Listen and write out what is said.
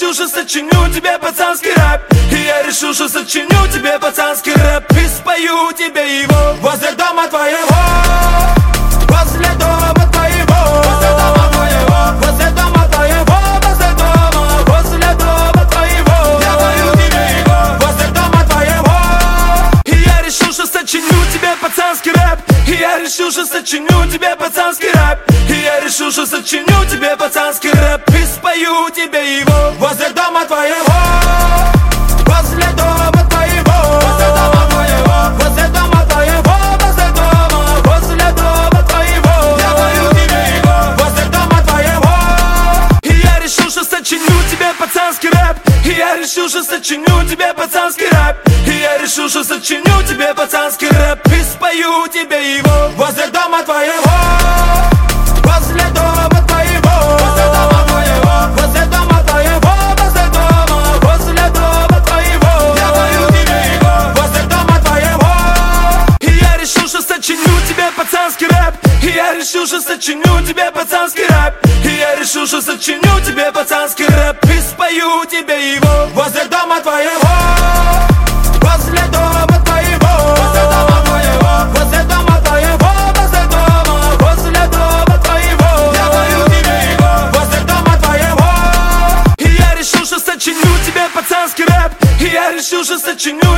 решил, что сочиню тебе пацанский рэп. И я решил, что сочиню тебе пацанский рэп. И спою тебе его возле дома твоего. Возле дома твоего. Возле дома твоего. Возле дома твоего. Возле дома. Возле дома твоего. Я пою тебе его возле дома твоего. И я решил, что сочиню тебе пацанский рэп. И я решил, что сочиню тебе пацанский рэп. И я решил, что сочиню тебе пацанский рэп. И спою тебе его возле дома твоего. Возле дома твоего. Возле дома твоего. Возле дома твоего. Возле дома. Возле дома твоего. Я пою тебе его возле дома твоего. И я решил, что сочиню тебе пацанский рэп. И я решил, что сочиню тебе пацанский рэп. И я решил, что сочиню тебе пацанский рэп. И спою тебе его возле дома твоего. Возле дома твоего. Возле дома твоего. Возле дома твоего. Возле дома. Возле дома твоего. Я пою тебе его возле дома твоего. И я решил, что сочиню тебе пацанский рэп. И я решил, что сочиню тебе пацанский рэп. И я решил, что сочиню тебе пацанский рэп. И спою тебе его возле дома твоего. Возле дома твоего. Возле дома твоего. Возле дома твоего. Возле дома. Возле дома твоего. Я пою тебе его возле дома твоего. И я решил, что сочиню тебе пацанский рэп. И я решил, что сочиню